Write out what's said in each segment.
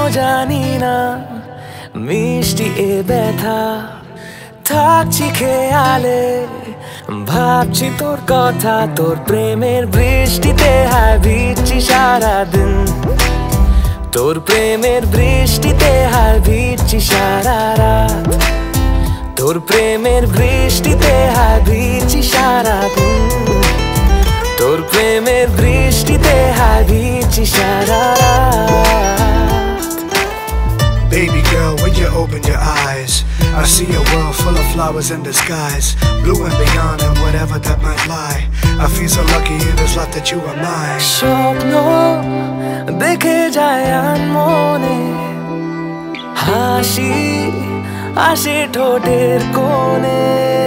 জানি না মিষ্টি এ ব্যথা থাকছি খেয়ালে ভাবছি তোর কথা তোর প্রেমের বৃষ্টিতে হায় ভিজছি সারাদিন তোর প্রেমের বৃষ্টিতে হায় ভিজছি সারা রাত তোর প্রেমের বৃষ্টিতে হায় ভিজছি সারাদিন তোর প্রেমের বৃষ্টিতে হায় ভিজছি সারা রাত Baby girl, when you open your eyes, I see a world full of flowers in the skies, blue and beyond and whatever that might lie. I feel so lucky in this life that you are mine. স্বপ্ন দেখে যায় মনে হাসি আসে ঠোঁটের কোণে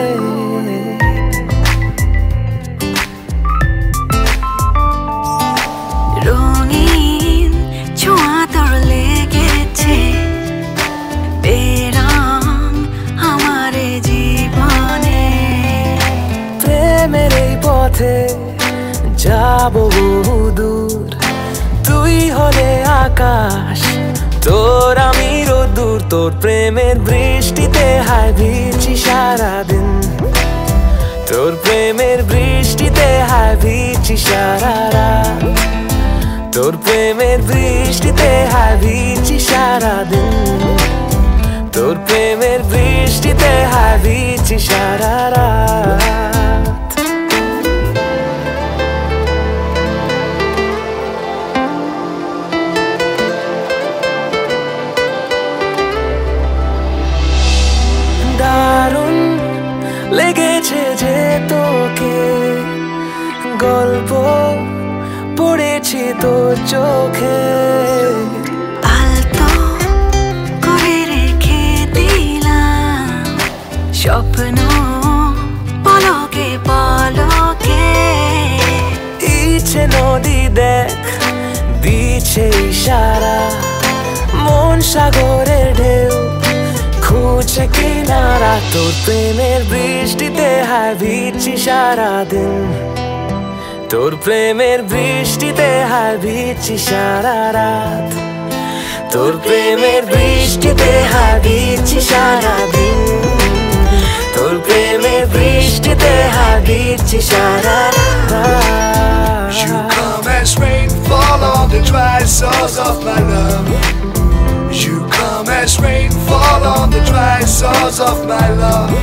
রঙিন ছোঁয়া তোর লেগেছে বেরঙ আমার জীবনে প্রেমের এই পথে যাব বহুদূর তুই হলে আকাশ তোর আমি রোদ্দুর তোর প্রেমের বৃষ্টিতে হায় ভিজছি সারাদিন তোর প্রেমের বৃষ্টিতে হায় ভিজছি সারা রাত তোর প্রেমের বৃষ্টিতে হায় ভিজছি সারাদিন তোর প্রেমের বৃষ্টিতে হায় ভিজছি সারা রাত দারুণ লেগেছে যে তোকে গল্প পড়েছি তোর চোখে আলতো করে রেখে দিলাম স্বপ্ন পলকে পলকে ইচ্ছে নদী দেখ দিচ্ছে ইশারা মন সাগরের ঢেউ খুঁজছে কিনারা তোর প্রেমের বৃষ্টিতে হায় ভিজছি সারাদিন তোর প্রেমের বৃষ্টিতে হায় ভিজছি সারা রাত তোর প্রেমের বৃষ্টিতে হায় ভিজছি সারাদিন তোর প্রেমের বৃষ্টিতে হায় ভিজছি সারা রাত You come as rainfall on the dry source of my love. You come as rainfall on the dry source of my love.